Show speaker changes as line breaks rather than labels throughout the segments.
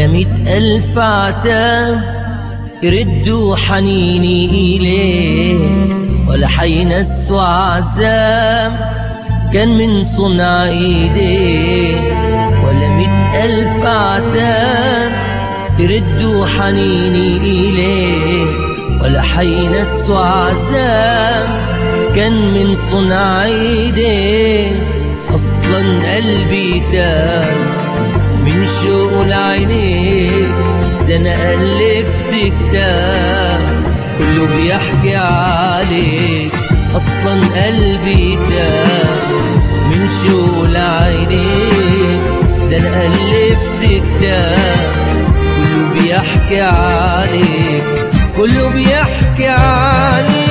ولا 100,000 عتاب يردوا حنيني إليك، ولا حينسوا عذاب كان من صنع إيديك، ولا 100,000 عتاب يردوا حنيني إليك، ولا حينسوا عذاب كان من صنع إيديك. أصلا قلبي تاب من شوق لعينيك، ده أنا ألفت كتاب كله بيحكي عليك. أصلا قلبي تاب من شوق لعينيك، ده أنا ألفت كتاب كله بيحكي عليك، كله بيحكي عليك.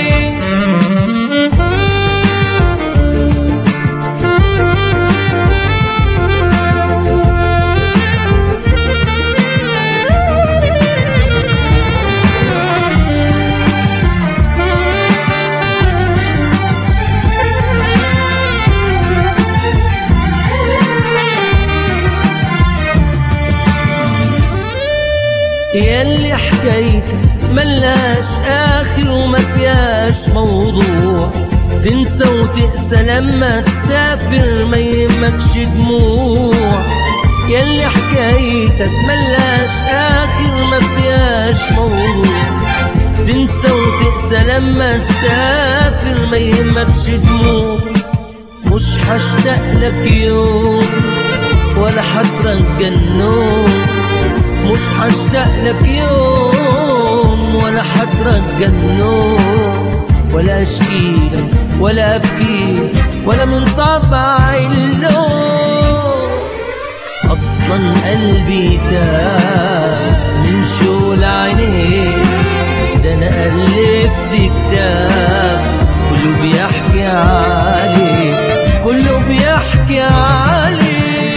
ياللي حكايتك ملاش آخر وما فيهاش موضوع، تنسى وتقسى لما تسافر ما يهمكش دموع. ياللي حكايتك ملاش آخر وما فيهاش موضوع، تنسى وتقسى لما تسافر ما يهمكش دموع. مش هشتاق لك يوم ولا هترجى النوم، مش هشتاق لك يوم ولا هترجى النوم، ولا اشكيلك ولا ابكيلك ولا من طبع اللوم. اصلا قلبي تاب من شوق عينيك، ده انا الفت كتاب كله بيحكي عليك، كله بيحكي عليك.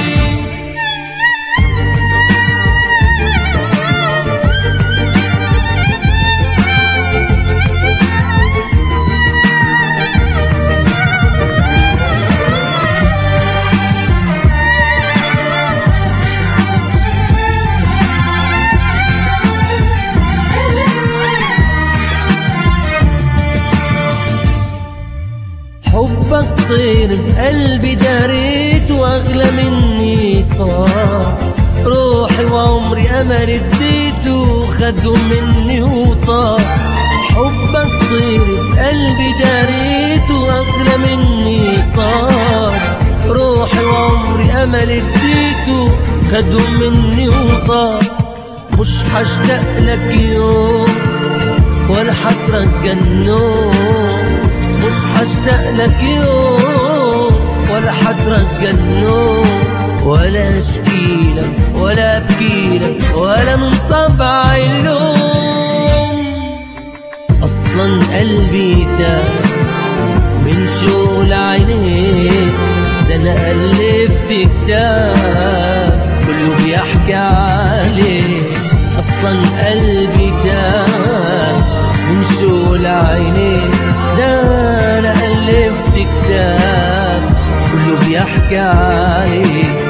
حبك طير بقلبي داريت واغلى مني صار، روحي وعمري امل اديته خدوا مني وطار. حبك طير بقلبي داريت واغلى مني صار، روحي وعمري امل اديته خدوا مني وطار. مش هشتاق لك يوم ولا هترجى النوم، مش هشتاق لك يوم ولا هترجى النوم، ولا اشكيلك ولا ابكيلك ولا من طبع اللوم. اصلا قلبي تاب من شوق لعينيك، ده انا الفت كتاب كله بيحكي عليك. اصلا قلبي تاب من شوق لعينيك، ده أنا ألفت كتاب كله بيحكي عليك،